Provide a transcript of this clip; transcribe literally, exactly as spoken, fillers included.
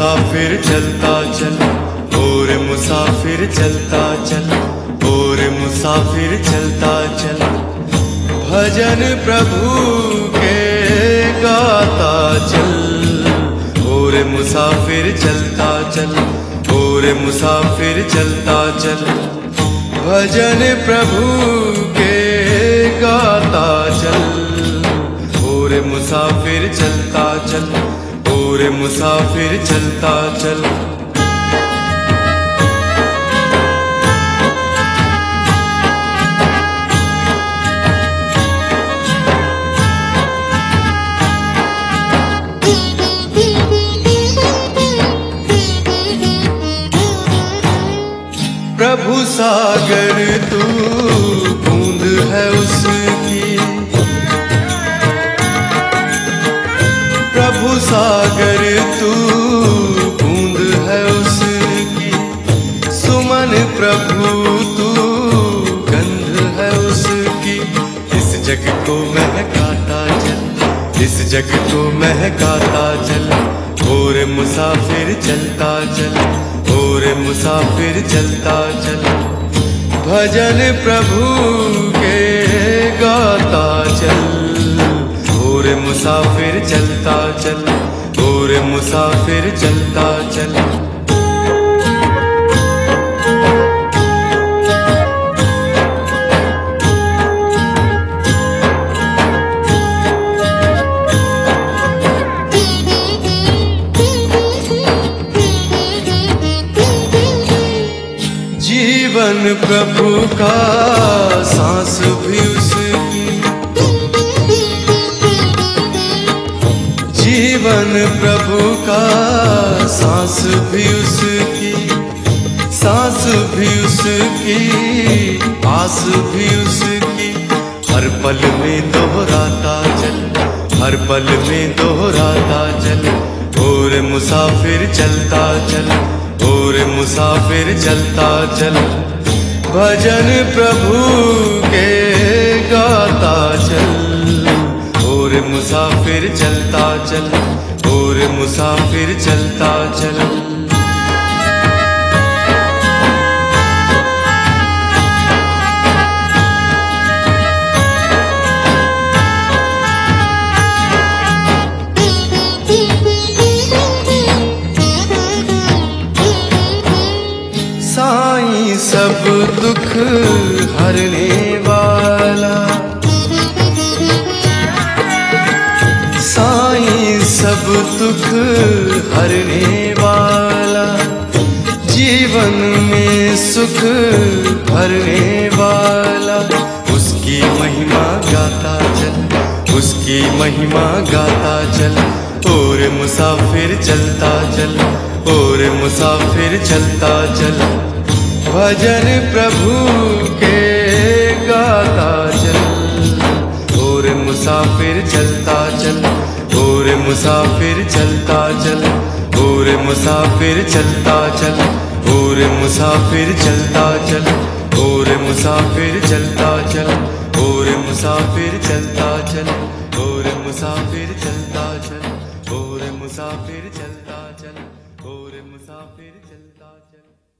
मुसाफिर चलता चल, और मुसाफिर चलता चल, और मुसाफिर चलता चल। भजन प्रभु के गाता चल, और मुसाफिर चलता चल, और मुसाफिर चलता चल। भजन प्रभु के गाता चल, और मुसाफिर चलता चल, और मुसाफिर चलता चल। प्रभु सागर तू बूंद है उसकी, प्रभु सागर तू बूंद है उसकी। सुमन प्रभु तू गंध है उसकी। इस जग को महकाता चल, इस जग को महकाता चल, और मुसाफिर चलता चल, और मुसाफिर चलता चल। भजन प्रभु के गाता चल, और मुसाफिर चलता चल, और मुसाफिर चलता चल। जीवन प्रभु का सांस भी उसकी, जीवन प्रभु का सांस भी उसकी। सांस भी उसकी, आस भी उसकी। हर पल में दोहराता चल, हर पल में दोहराता चल, और मुसाफिर चलता चल, और मुसाफिर चलता चल। भजन प्रभु के गाता चल, और मुसाफिर चलता चल, और मुसाफिर चलता चल। साईं सब दुख हरने वाला, साईं सब दुख हरने वाला। जीवन में सुख भरने वाला। उसकी महिमा गाता चल, उसकी महिमा गाता चल, और मुसाफिर चलता चल, और मुसाफिर चलता चल। भजन प्रभु के गाता चल, और मुसाफिर चलता चल, और मुसाफिर चलता चल, और मुसाफिर चलता चल, और मुसाफिर चलता चल, और मुसाफिर चलता चल, और मुसाफिर चलता चल, और मुसाफिर चलता चल, और मुसाफिर चलता चल, और मुसाफिर चलता चल।